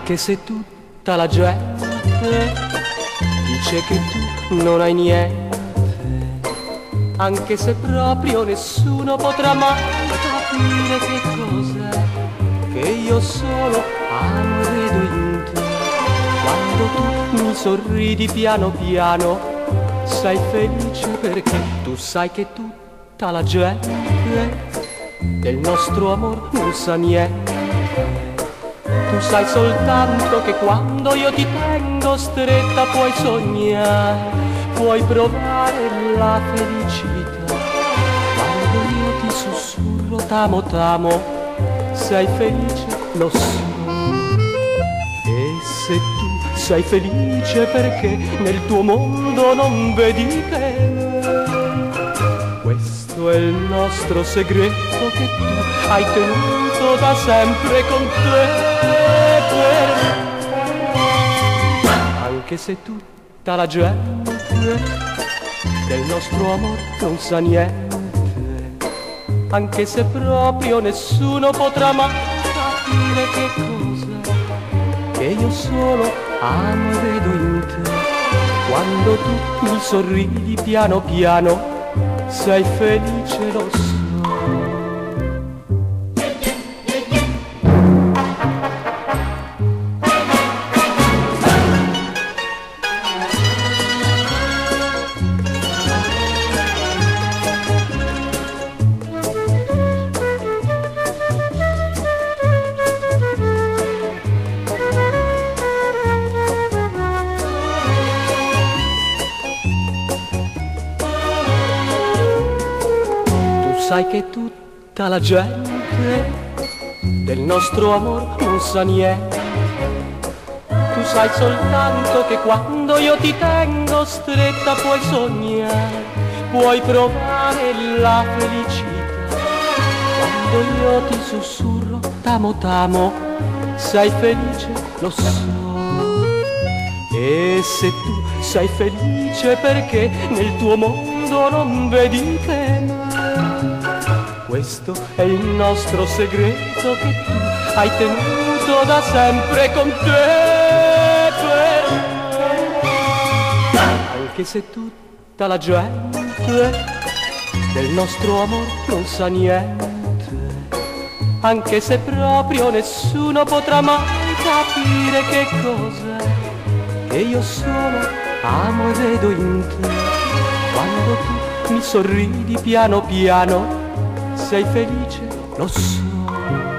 Anche se tutta la gente dice che tu non hai niente, anche se proprio nessuno potrà mai capire che cos'è che io solo amo e vedo in te. Quando tu mi sorridi piano piano, sei felice perché tu sai che tutta la gente del nostro amor non sa niente. Tu sai soltanto che quando io ti tengo stretta puoi sognare, puoi provare la felicità. Quando io ti sussurro t'amo t'amo, sei felice, lo so. E se tu sei felice perché nel tuo mondo non vedi che questo è il nostro segreto che tu hai tenuto da sempre con te. Anche se tutta la gente del nostro amor non sa niente, anche se proprio nessuno potrà mai capire che cos'è che io solo amo e vedo in te. Quando tu mi sorridi piano piano, sei felice, lo so. Sai che tutta la gente del nostro amor non sa niente. Tu sai soltanto che quando io ti tengo stretta puoi sognare, puoi provare la felicità. Quando io ti sussurro t'amo t'amo, sei felice, lo so. E se tu sei felice perché nel tuo mondo non vedi che questo è il nostro segreto che tu hai tenuto da sempre con te. Anche se tutta la gente del nostro amor non sa niente, anche se proprio nessuno potrà mai capire che cos'è che io solo amo e vedo in te. Quando tu mi sorridi piano piano, sei felice, lo so.